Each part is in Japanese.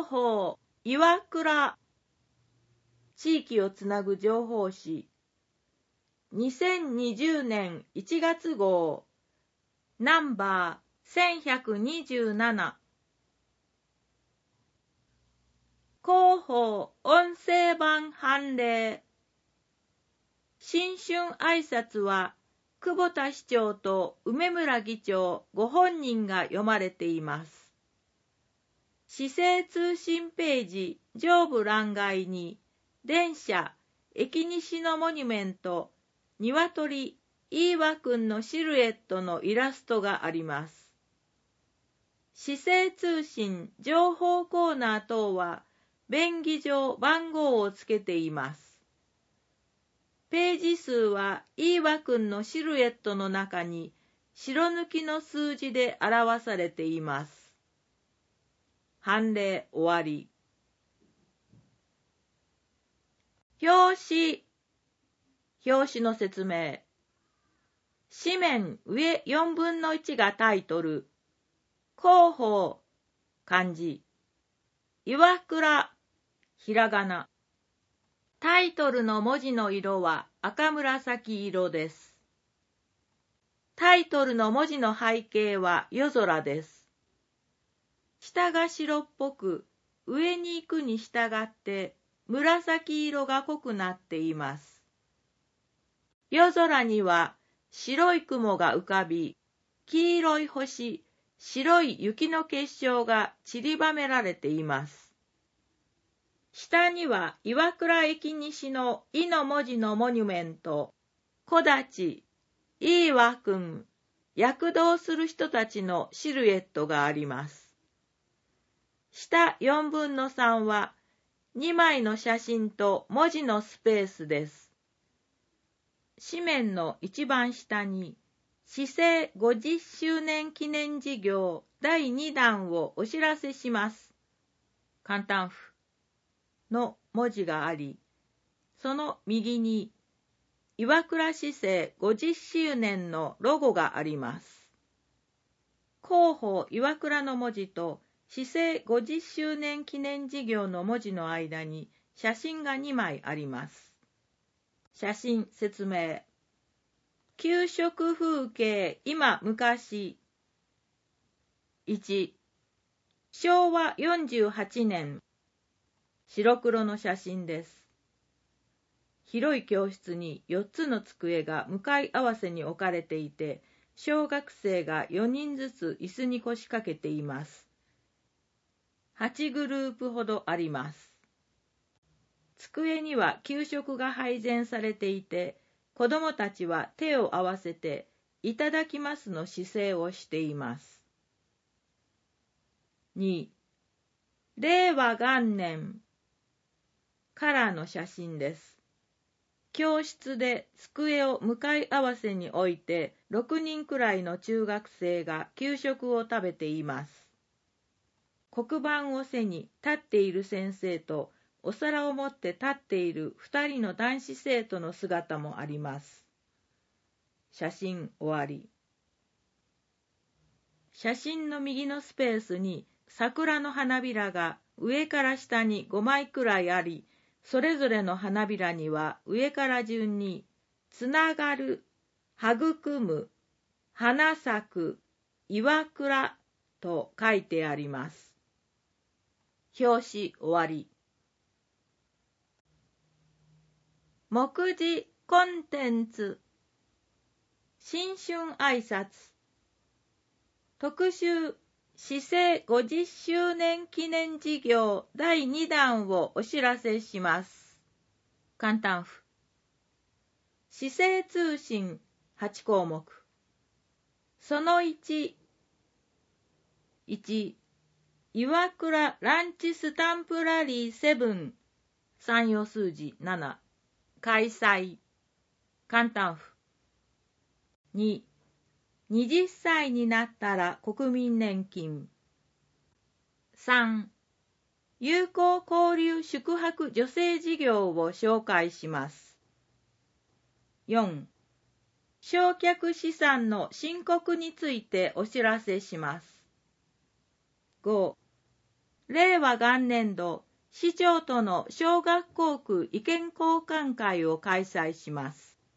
広報岩倉地域をつなぐ情報誌2020年1月号ナンバー1127広報音声版判例新春挨拶は久保田市長と梅村議長ご本人が読まれています。市政通信ページ上部欄外に電車、駅西のモニュメント、鶏、飯和くんのシルエットのイラストがあります。市政通信情報コーナー等は便宜上番号をつけています。ページ数は飯和くんのシルエットの中に白抜きの数字で表されています。判例終わり。表紙の説明。紙面上4分の1がタイトル。広報、漢字。岩倉、ひらがな。タイトルの文字の色は赤紫色です。タイトルの文字の背景は夜空です。下が白っぽく、上に行くに従って紫色が濃くなっています。夜空には白い雲が浮かび、黄色い星、白い雪の結晶が散りばめられています。下には岩倉駅西の「い」の文字のモニュメント、木立、飯和くん、躍動する人たちのシルエットがあります。下4分の3は2枚の写真と文字のスペースです。紙面の一番下に市政50周年記念事業第2弾をお知らせします。簡単符の文字があり、その右に岩倉市政50周年のロゴがあります。広報岩倉の文字と市政50周年記念事業の文字の間に写真が2枚あります。写真説明。給食風景今昔。1、昭和48年。白黒の写真です。広い教室に4つの机が向かい合わせに置かれていて、小学生が4人ずつ椅子に腰掛けています。8グループほどあります。机には給食が配膳されていて、子どもたちは手を合わせていただきますの姿勢をしています。2、令和元年からの写真です。教室で机を向かい合わせに置いて6人くらいの中学生が給食を食べています。黒板を背に立っている先生とお皿を持って立っている2人の男子生徒の姿もあります。写真終わり。写真の右のスペースに桜の花びらが上から下に5枚くらいあり、それぞれの花びらには上から順につながる、育む、花咲く、岩倉と書いてあります。表紙終わり。目次コンテンツ。新春挨拶。特集市政50周年記念事業第2弾をお知らせします。簡単符。市政通信8項目。その1。1、岩倉ランチスタンプラリー7、3用数字7、開催。簡単符。2、20歳になったら国民年金。3、友好交流宿泊助成事業を紹介します。4、償却資産の申告についてお知らせします。5、 令和元年度、市長との小学校区意見交換会を開催します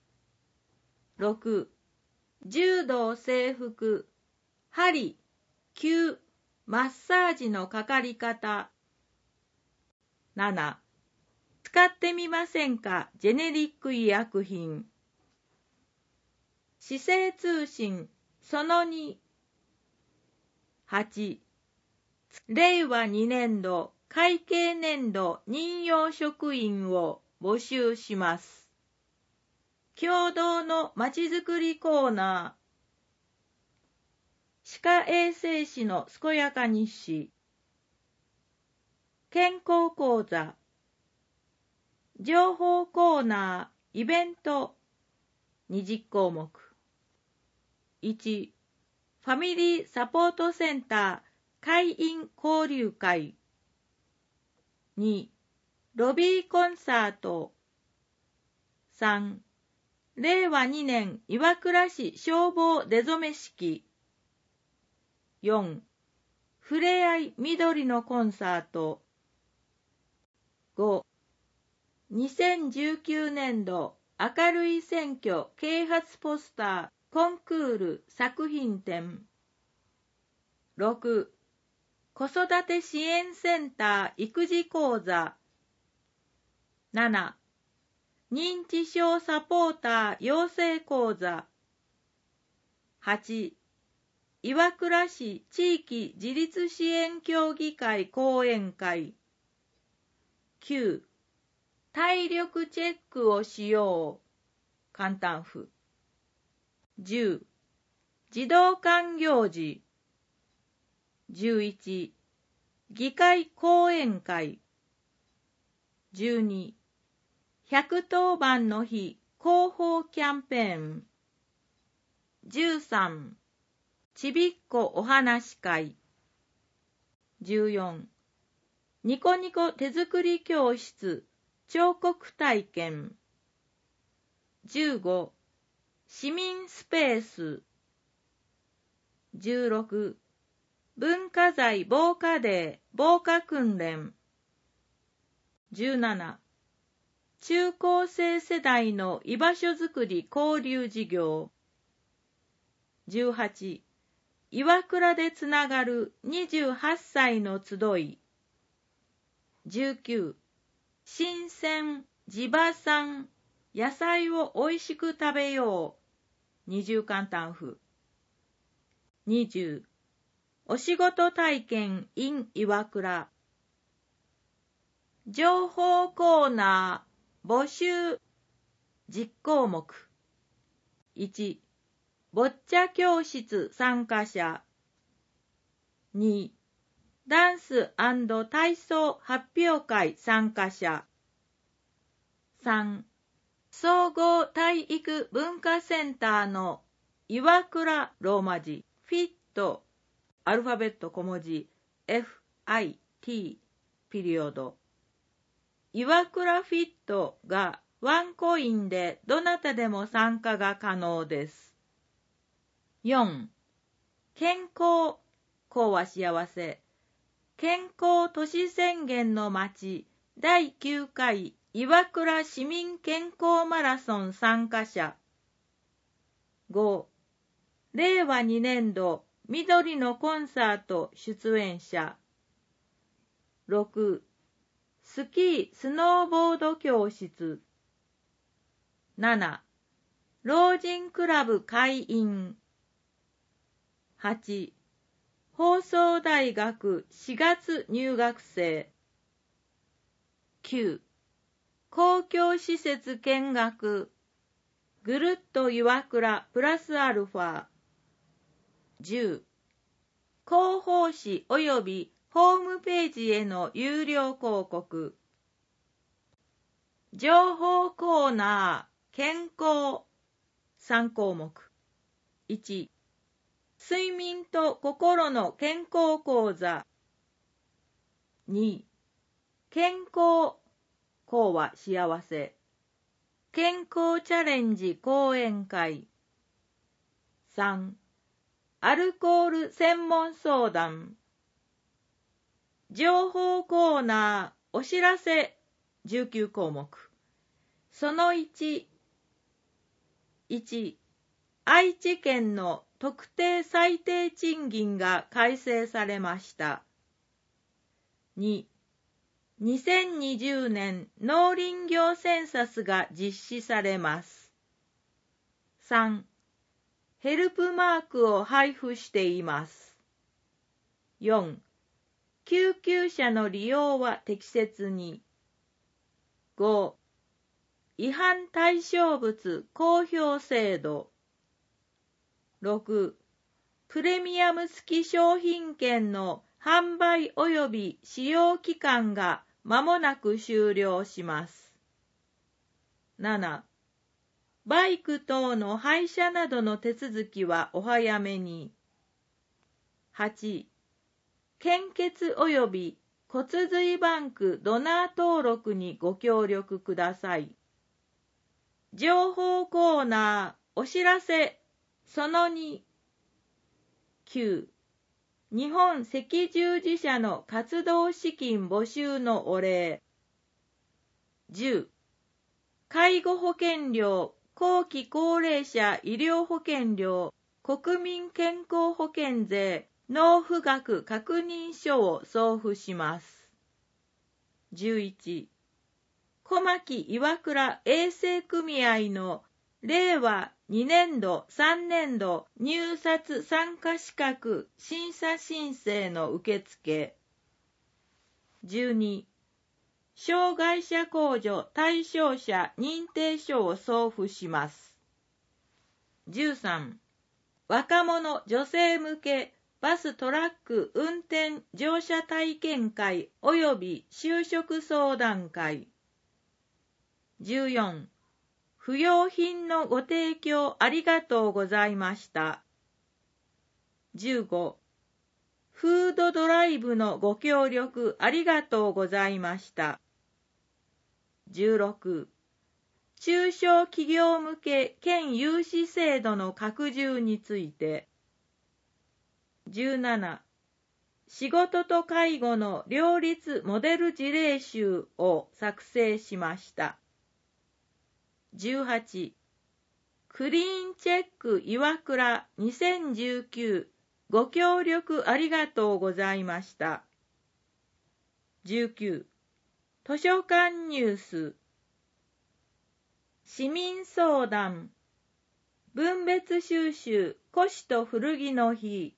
。6. 柔道制服、針、灸、マッサージのかかり方。7. 使ってみませんか、ジェネリック医薬品。市政通信その2。8. 令和2年度会計年度任用職員を募集します。共同のまちづくりコーナー。歯科衛生士の健やか日誌。健康講座。情報コーナー、イベント。20項目。1. ファミリーサポートセンター会員交流会。2. ロビーコンサート。3. 令和2年岩倉市消防出初め式。4. ふれあい緑のコンサート。5. 2019年度明るい選挙啓発ポスターコンクール作品展。6. 子育て支援センター育児講座。7. 認知症サポーター養成講座。8. 岩倉市地域自立支援協議会講演会。9. 体力チェックをしよう。簡単譜。10. 児童館行事。11. 議会講演会。12. 110番の日広報キャンペーン。13. ちびっこお話会。14. ニコニコ手作り教室彫刻体験。15. 市民スペース。16. 文化財防火デー防火訓練。17. 中高生世代の居場所づくり交流事業。18. 岩倉でつながる28歳の集い。19. 新鮮地場産野菜をおいしく食べよう。20簡単譜。20. お仕事体験 in 岩倉。情報コーナー募集。10項目。1. ボッチャ教室参加者。2. ダンス&体操発表会参加者。3. 総合体育文化センターの岩倉ローマ字フィットアルファベット小文字 FIT ピリオド。岩倉フィットがワンコインでどなたでも参加が可能です。4. 健康、康は幸せ。健康都市宣言の街第9回岩倉市民健康マラソン参加者。5. 令和2年度緑のコンサート出演者。6. スキー・スノーボード教室。7. 老人クラブ会員。8. 放送大学4月入学生。9. 公共施設見学。ぐるっと岩倉プラスアルファ。10. 広報誌及びホームページへの有料広告。情報コーナー健康。3項目。1. 睡眠と心の健康講座。2. 健康、康は幸せ。健康チャレンジ講演会。3. アルコール専門相談。 情報コーナーお知らせ19項目。その1、1、愛知県の特定最低賃金が改正されました。2、2020年農林業センサスが実施されます。3、ヘルプマークを配布しています。4、救急車の利用は適切に。5、違反対象物公表制度。6、プレミアム付き商品券の販売及び使用期間が間もなく終了します。7、バイク等の廃車などの手続きはお早めに。8、献血及び骨髄バンクドナー登録にご協力ください。情報コーナーお知らせその2、9、日本赤十字社の活動資金募集のお礼。10、介護保険料、後期高齢者医療保険料、国民健康保険税、納付額確認書を送付します。11、小牧岩倉衛生組合の令和2年度3年度入札参加資格審査申請の受付。12、障害者控除対象者認定書を送付します。13、若者女性向けバストラック運転乗車体験会及び就職相談会。14、不用品のご提供ありがとうございました。15、フードドライブのご協力ありがとうございました。16、中小企業向け県融資制度の拡充について。17、仕事と介護の両立モデル事例集を作成しました。18、クリーンチェック岩倉2019ご協力ありがとうございました。19、図書館ニュース市民相談分別収集古紙と古着の日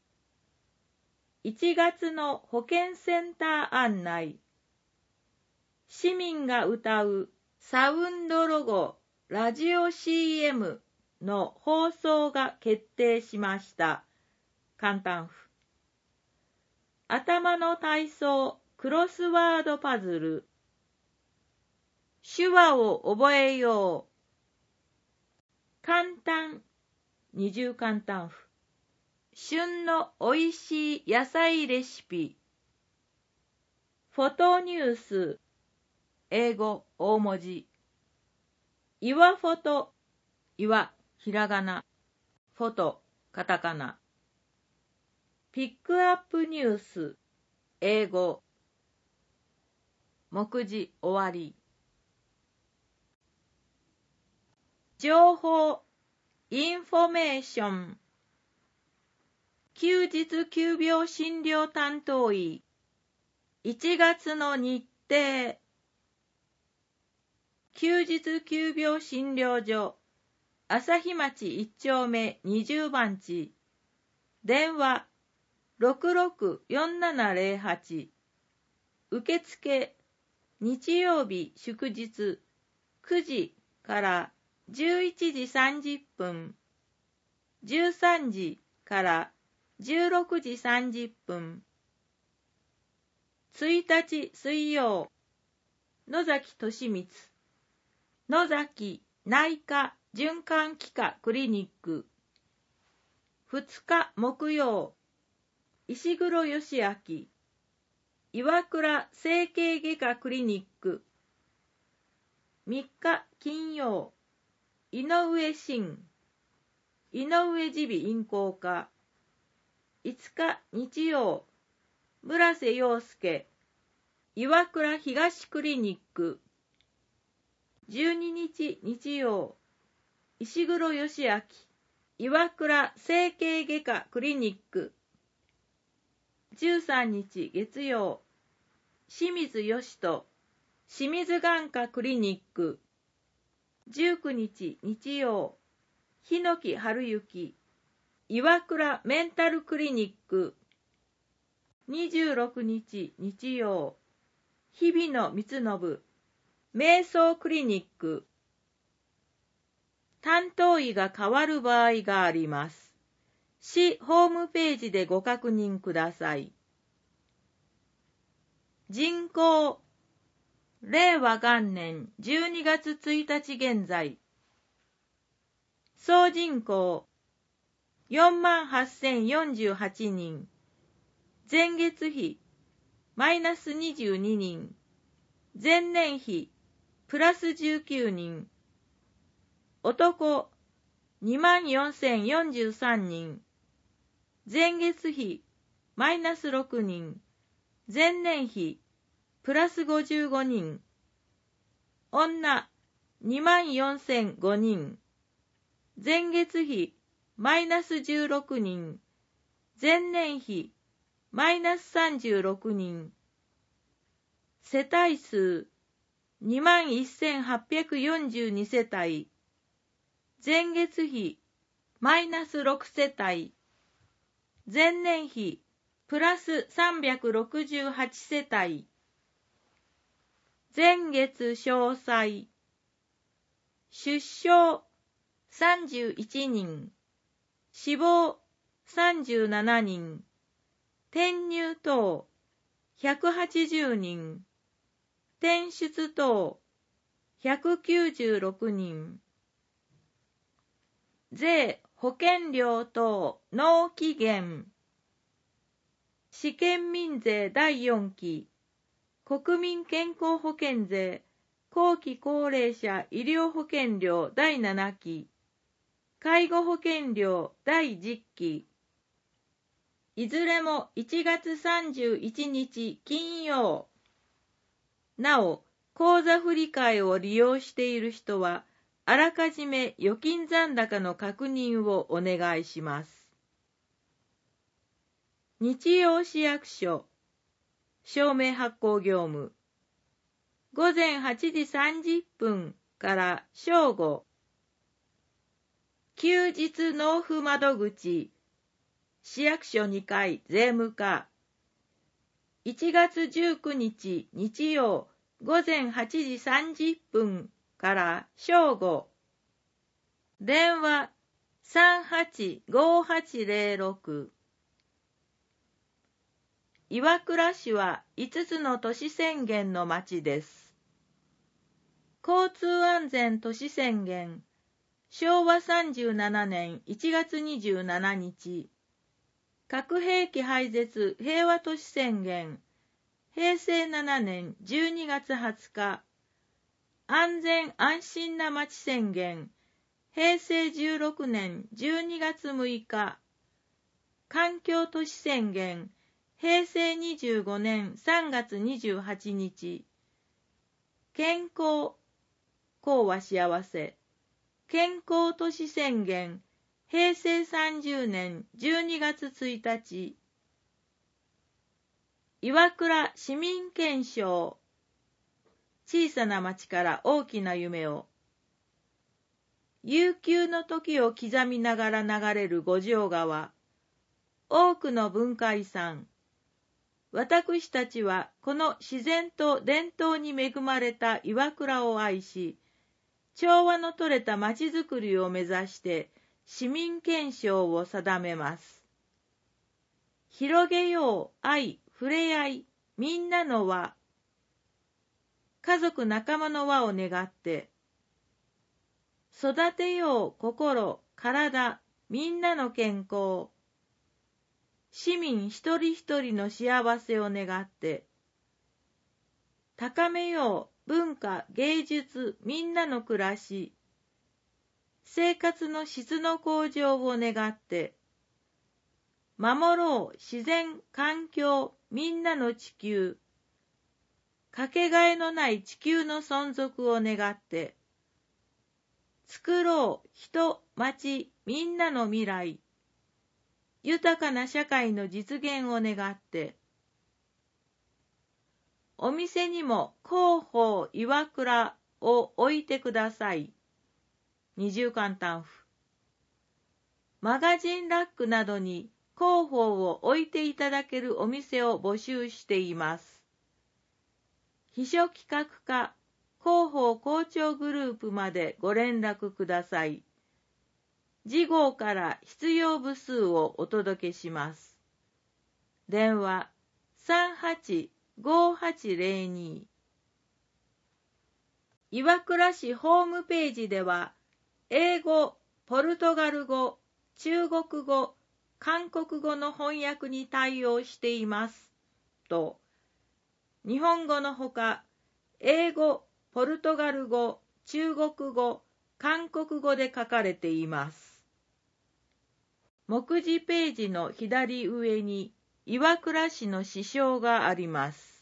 1月の保健センター案内市民が歌うサウンドロゴラジオ CM の放送が決定しました。簡単譜頭の体操クロスワードパズル手話を覚えよう簡単二重簡単譜旬のおいしい野菜レシピフォトニュース英語大文字岩フォト岩ひらがなフォトカタカナピックアップニュース英語目次終わり情報インフォメーション休日急病診療担当医1月の日程休日急病診療所朝日町1丁目20番地電話664708受付日曜日祝日9時から11時30分13時から16時30分1日水曜野崎俊光野崎内科循環器科クリニック2日木曜石黒義明岩倉整形外科クリニック3日金曜井上真井上耳鼻咽喉科5日日曜村瀬陽介、岩倉東クリニック。12日日曜、石黒義明、岩倉整形外科クリニック。13日月曜、清水義人、清水眼科クリニック。19日日曜、日野木春之、岩倉メンタルクリニック。26日日曜、日比野光信、瞑想クリニック。担当医が変わる場合があります。市ホームページでご確認ください。人口、令和元年12月1日現在。総人口、48,048人。前月比、マイナス22人。前年比、プラス19人。男、24,043人。前月比、マイナス6人。前年比、プラス55人。女、24,005人。前月比、マイナス16人。前年比、マイナス36人。世帯数、21,842世帯。前月比、マイナス6世帯。前年比、プラス368世帯。前月詳細。出生、31人。死亡、37人。転入等、180人。転出等、196人。税、保険料等、納期限。試験民税第4期、国民健康保険税、後期高齢者医療保険料第7期、介護保険料第10期。いずれも1月31日金曜。なお、口座振替を利用している人は、あらかじめ預金残高の確認をお願いします。日曜市役所、証明発行業務。午前8時30分から正午。休日納付窓口、市役所2階税務課。1月19日日曜午前8時30分から正午。電話385806。岩倉市は5つの都市宣言の町です。交通安全都市宣言、昭和37年1月27日。核兵器廃絶平和都市宣言、平成7年12月20日。安全安心な町宣言、平成16年12月6日。環境都市宣言、平成25年3月28日。健康、幸は幸せ。健康都市宣言、平成30年12月1日。岩倉市民憲章。小さな町から大きな夢を。悠久の時を刻みながら流れる五条川。多くの文化遺産。私たちはこの自然と伝統に恵まれた岩倉を愛し、調和のとれた町づくりを目指して市民憲章を定めます。広げよう愛、触れ合い、みんなの輪。家族仲間の輪を願って、育てよう心、体、みんなの健康。市民一人一人の幸せを願って、高めよう文化、芸術、みんなの暮らし。生活の質の向上を願って、守ろう自然、環境、 みんなの地球、かけがえのない地球の存続を願って、作ろう人、町、みんなの未来、豊かな社会の実現を願って、お店にも広報岩倉を置いてください。二重簡単符。マガジンラックなどに広報を置いていただけるお店を募集しています。秘書企画課広報校長グループまでご連絡ください。次号から必要部数をお届けします。電話385802。岩倉市ホームページでは、英語、ポルトガル語、中国語、韓国語の翻訳に対応していますと、日本語のほか、英語、ポルトガル語、中国語、韓国語で書かれています。目次ページの左上に岩倉市の支障があります。